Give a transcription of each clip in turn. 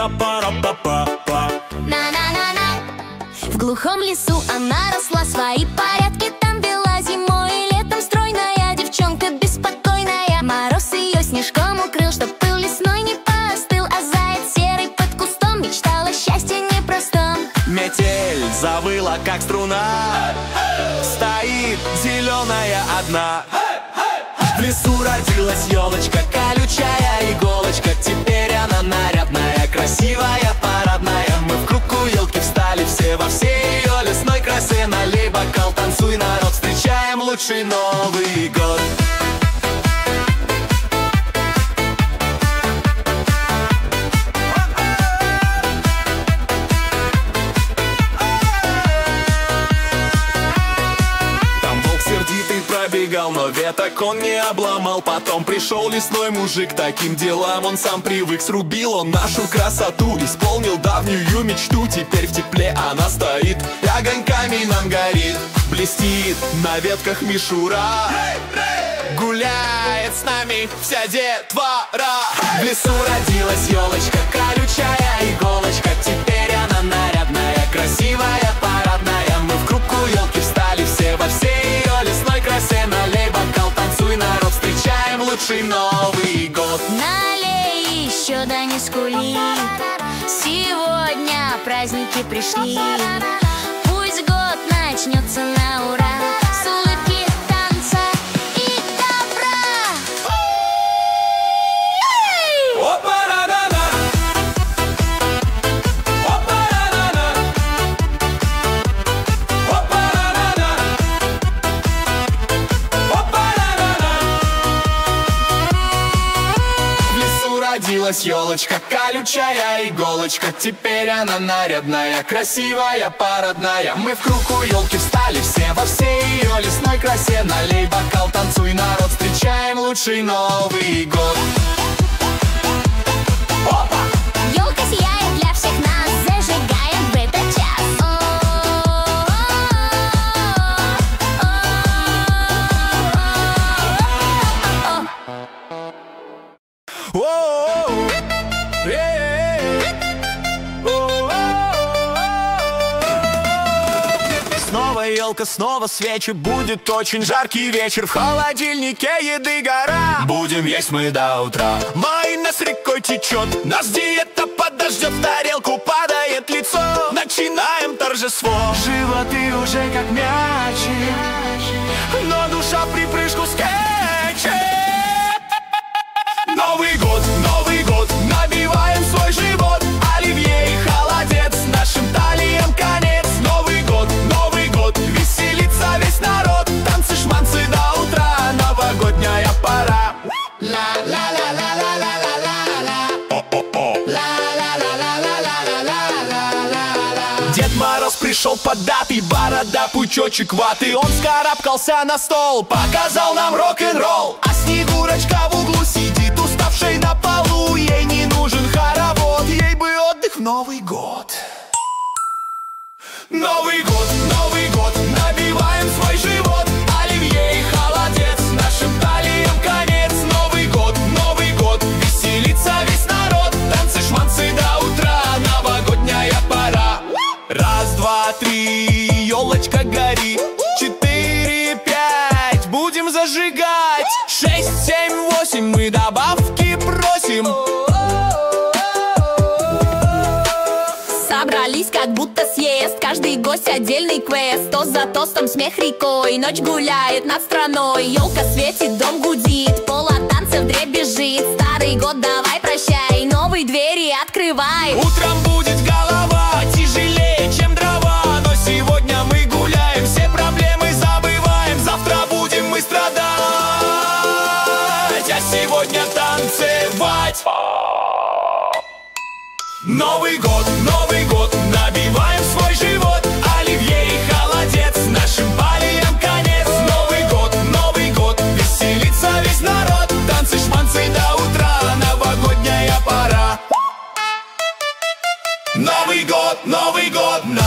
красивая пара, па-па-па. В глухом лесу она росла, свои порядки там вела. Зимой и летом стройная девчонка беспокойная. Мороз ее снежком укрыл, чтоб пыл лесной не поостыл. А заяц серый под кустом мечтал о счастье непростом. Метель завыла, как струна, стоит зеленая одна. В лесу родилась елочка, колючая иголочка. Теперь она нарядная, красивая, парадная. Мы в круг у елки встали все во всей ее лесной красе. Налей бокал, танцуй, народ, встречаем лучший Новый год. Пробегал, но веток он не обломал. Потом пришел лесной мужик, к таким делам он сам привык. Срубил он нашу красоту, исполнил давнюю мечту. Теперь в тепле она стоит и огоньками нам горит. Блестит на ветках мишура, гуляет с нами вся детвора. В лесу родилась елочка, колючая иголочка. Теперь она нарядная, красивая, парадная. Мы в круг у елки встали все во всей ее лесной красе. Налей бокал, танцуй, народ, встречаем лучший Новый год. Налей еще, да не скули, сегодня праздники пришли. Пусть год начнется на ура, с улыбки, танца и добра. Опа-на-на-на, опа-на-на-на, опа-на-на-на, опа-на-на-на. В лесу родилась елочка, колючая иголочка. Теперь она нарядная, красивая, парадная. Мы в круг у елки встали все во всей ее лесной красе. Налей бокал, танцуй, народ, встречаем лучший Новый год. Опа! Елка сияет для всех нас, зажигаем в этот час. Воу! Снова елка, снова свечи. Будет очень жаркий вечер. В холодильнике еды гора. Будем есть мы до утра. Май нас рекой течет, нас диета подождет. В тарелку падает лицо, начинаем торжество. Животы уже как мячи, но душа припрыжку скачет. Новый год, набиваем свой живот. Оливье и холодец, нашим талиям конец. Новый год, веселится весь народ. Танцы, шманцы до утра, новогодняя пора. Дед Мороз пришел податый, борода, пучочек ваты. Он скарабкался на стол, показал нам рок-н-ролл. А Снегурочка в углу сидит, уставшей на полу. Ей не нужен хоровод, ей бы отдых в Новый год. Новый год, набиваем свой живот. Оливье и холодец, нашим талиям конец. Новый год, веселится весь народ. Танцы, шманцы до утра, новогодняя пора. Раз, два, три, елочка гори. 4, 5, будем зажигать. 6, 7, 8, мы добавки просим. Собрались, как будто съезд, каждый гость отдельный квест. Тост за тостом, смех рекой, ночь гуляет над страной. Елка светит, дом гудит, пол от танцев дребезжит. Старый год давай прощай, новые двери открывай. Утром будет голова тяжелее, чем дрова. Но сегодня мы гуляем, все проблемы забываем. Завтра будем мы страдать, а сегодня танцевать. Новый год, набиваем свой живот. Оливье и холодец, нашим палиям конец. Новый год, веселится весь народ. Танцы, шманцы до утра, новогодняя пора. Новый год, на.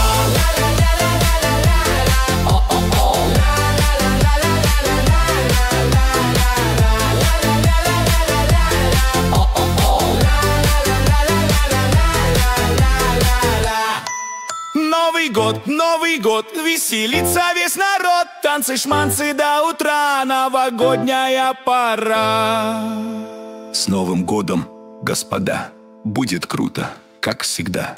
Новый год, веселится весь народ. Танцы, шманцы до утра, новогодняя пора. С Новым годом, господа, будет круто, как всегда.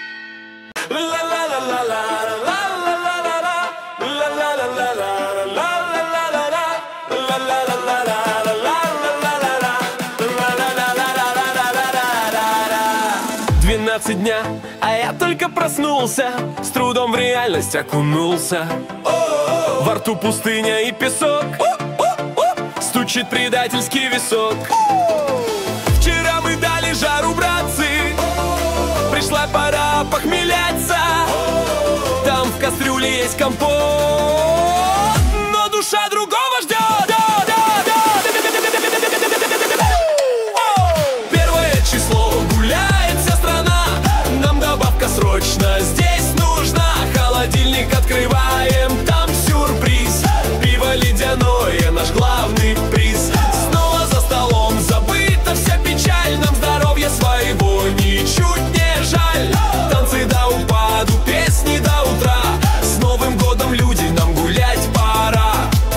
Дня, а я только проснулся, с трудом в реальность окунулся. Во рту пустыня и песок, стучит предательский висок. Вчера мы дали жару, братцы, пришла пора похмеляться. Там в кастрюле есть компот, но душа другого ждет. Первое число, гуляет вся страна, нам добавка срочно здесь нужна. Холодильник открываем, там сюрприз, пиво ледяное, наш главный приз. Снова за столом, забыта вся печаль, нам здоровья своего ничуть не жаль. Танцы до упаду, песни до утра, с Новым годом, люди, нам гулять пора.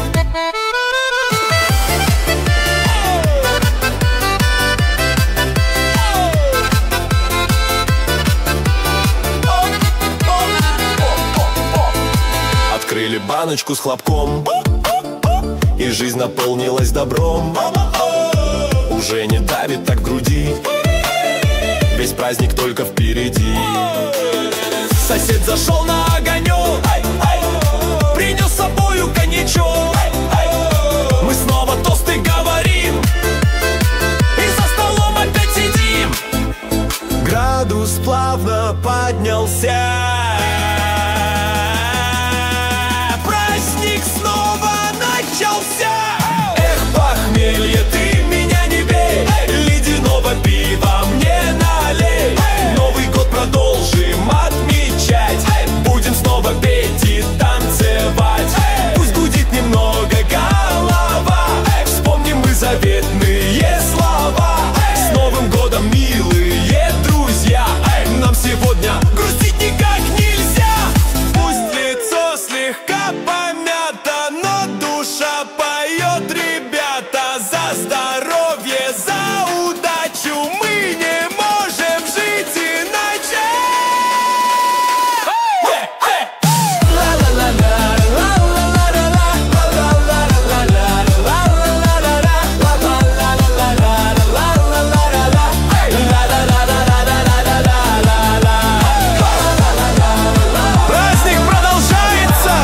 Открыли баночку с хлопком, и жизнь наполнилась добром. Уже не давит так в груди, весь праздник только впереди. Сосед зашел на огонек, принес с собою коньячок. Мы снова тосты говорим, и за столом опять сидим. Градус плавно поднялся, эх, похмелье, ты меня не бей, ледяного пива мне налей. Новый год продолжим отмечать, будем снова петь и танцевать. Пусть гудит немного голова, вспомним мы заветные слова. С Новым годом, милые друзья, нам сегодня грустить никак нельзя. Пусть лицо слегка помято, но душа поет, ребята, за здоровье, за удачу. Мы не можем жить иначе. Праздник продолжается!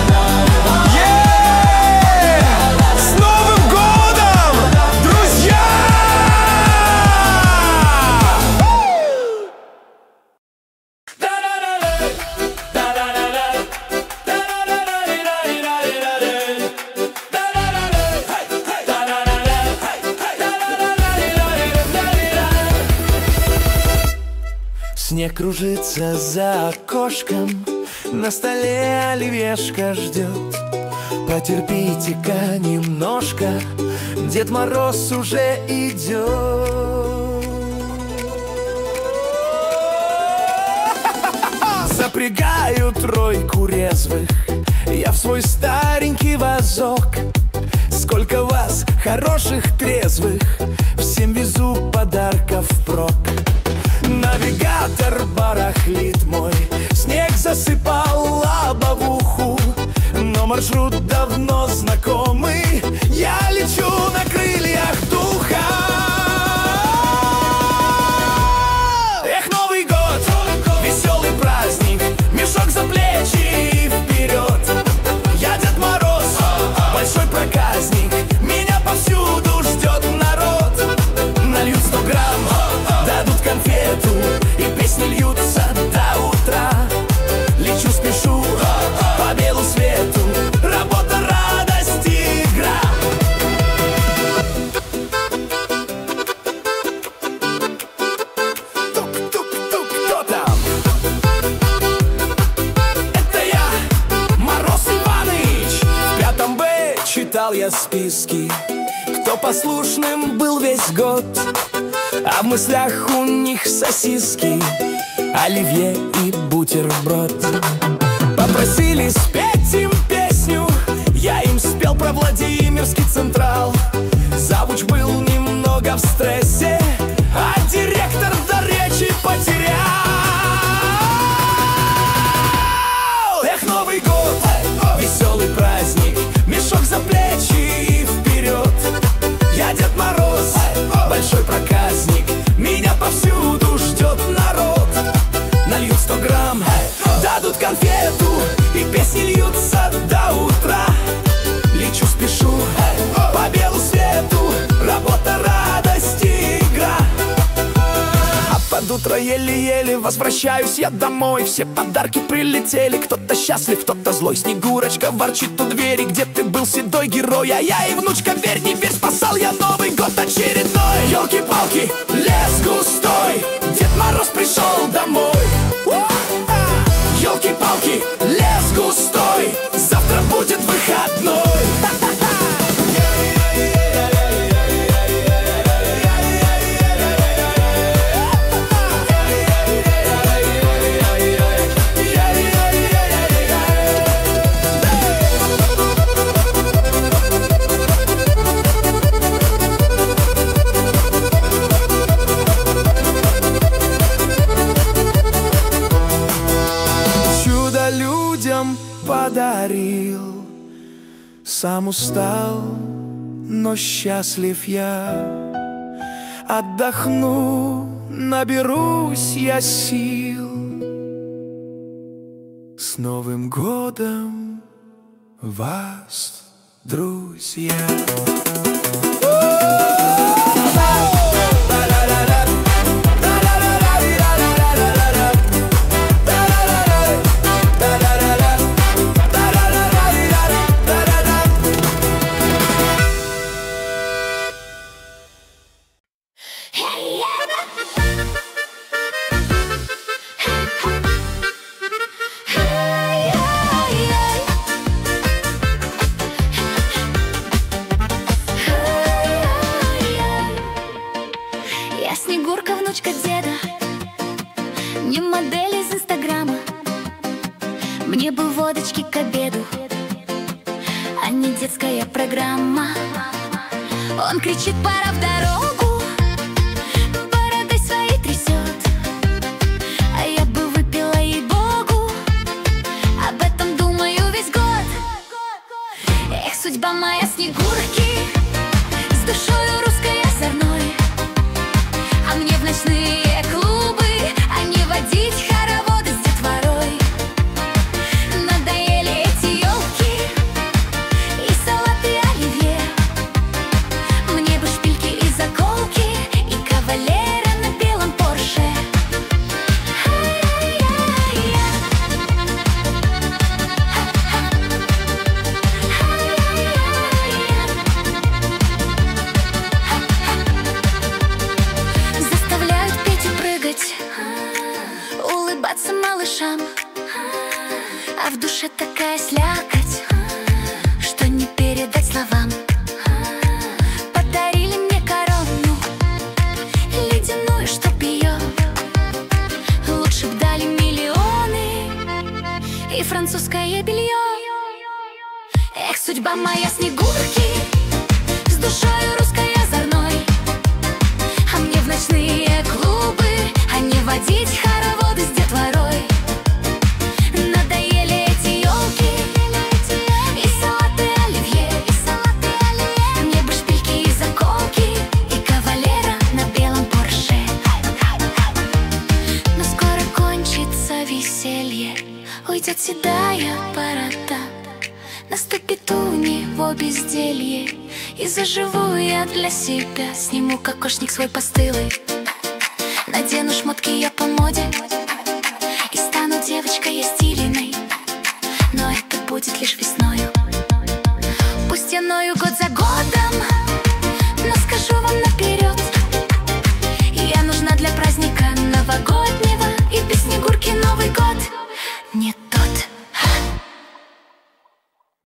С Новым годом, друзья! Снег кружится за окошком, на столе оливьешка ждет. Потерпите-ка немножко, Дед Мороз уже идет. Запрягаю тройку резвых я в свой старенький вазок. Сколько вас, хороших, трезвых, всем везу подарков впрок. Навигатор барахлит мой, снег засыпал лобовуху, но маршрут давно знакомый, я лечу на крыльях духа. Эх, Новый год, веселый праздник, мешок за плечи и вперед. Я Дед Мороз, большой проказник, меня повсюду ждет народ. Нальют 100 грамм, дадут конфету, и песни льются до утра. Лечу, спешу по белу свету, работа, радость, игра. Тук-тук-тук, кто там? Это я, Мороз Иваныч. В 5 Б читал я списки, кто послушным был весь год, а в мыслях у них сосиски. оливье и бутерброд. Попросили спеть им песню, я им спел про Владимирский Централ. Завуч был немного в стрессе, а директор до речи потерял. Эх, Новый год, веселый праздник, мешок за плечи и вперед. Я Дед Мороз, большой проказник, меня повсюду ждет народ. Нальют 100 грамм, дадут конфету, и песни льются до утра. Лечу, спешу по белу свету, работа, радость и игра. А под утро еле-еле возвращаюсь я домой. Все подарки прилетели, кто-то счастлив, кто-то злой. Снегурочка ворчит у двери: где ты был, седой герой? А я и внучка, верь, не верь, спасал я Новый год очередной. Ёлки-палки, лес густой, Дед Мороз пришел домой. Ёлки-палки, лес густой, завтра будет выходной. Людям подарил, сам устал, но счастлив я. Отдохну, наберусь я сил. С Новым годом вас, друзья! Я Снегурка, внучка деда, не модель из Инстаграма. Мне бы водочки к обеду, а не детская программа. Он кричит: пора в дорогу, бородой своей трясет. А я бы выпила, ей-богу, об этом думаю весь год. Эх, судьба моя Снегурки, с душою русской озорной. А мне в ночные клубы, а не водить хороводы с детворой. Надоели эти елки и салаты оливье. Мне бы шпильки и заколки, и кавалера на белом Порше. Заставляют петь и прыгать, улыбаться малышам, а в душе такая слякоть, что не передать словам. Подарили мне корону ледяную, чтоб ее лучше б дали миллионы и французское белье. Эх, судьба моя Снегурки, с душою русской озорной. А мне в ночные клубы, а не водить хороводы с детворой. Надоели эти елки и салаты оливье. Мне бы шпильки и заколки, и кавалера на белом Порше. Но скоро кончится веселье, уйдет седая борода. Наступит у него безделье, и заживу я для себя. Сниму кокошник свой постылый, надену шмотки я по моде.